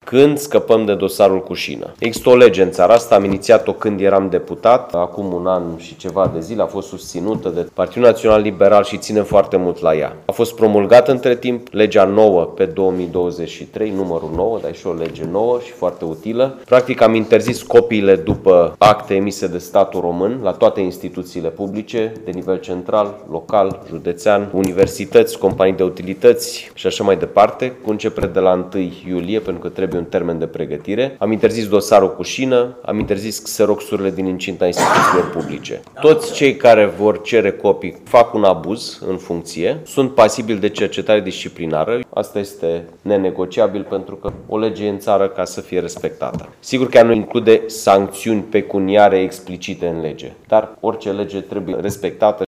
Când scăpăm de dosarul cu șină? Există o lege în țara asta, am inițiat-o când eram deputat, acum un an și ceva de zile, a fost susținută de Partidul Național Liberal și ținem foarte mult la ea. A fost promulgată între timp, legea 9 pe 2023, numărul 9, dar e și o lege nouă și foarte utilă. Practic am interzis copiile după acte emise de statul român la toate instituțiile publice, de nivel central, local, județean, universități, companii de utilități și așa mai departe, cu începere de la 1 iulie, pentru că trebuie un termen de pregătire. Am interzis dosarul cu șină, am interzis xeroxurile din incinta instituțiilor publice. Toți cei care vor cere copii fac un abuz în funcție, sunt pasibili de cercetare disciplinară. Asta este nenegociabil pentru că o lege e în țară ca să fie respectată. Sigur că ea nu include sancțiuni pecuniare explicite în lege, dar orice lege trebuie respectată.